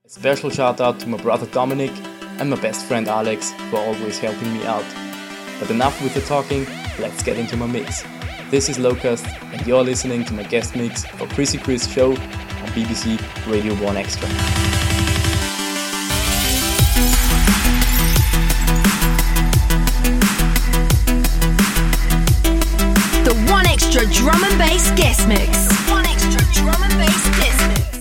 A special shout out to my brother Dominic and my best friend Alex for always helping me out. But enough with the talking, let's get into my mix. This is Locust and you're listening to my guest mix for Chrissy Chris Show on BBC Radio 1 Extra. The One Extra Drum and Bass Guest Mix. The One Extra Drum and Bass Guest Mix.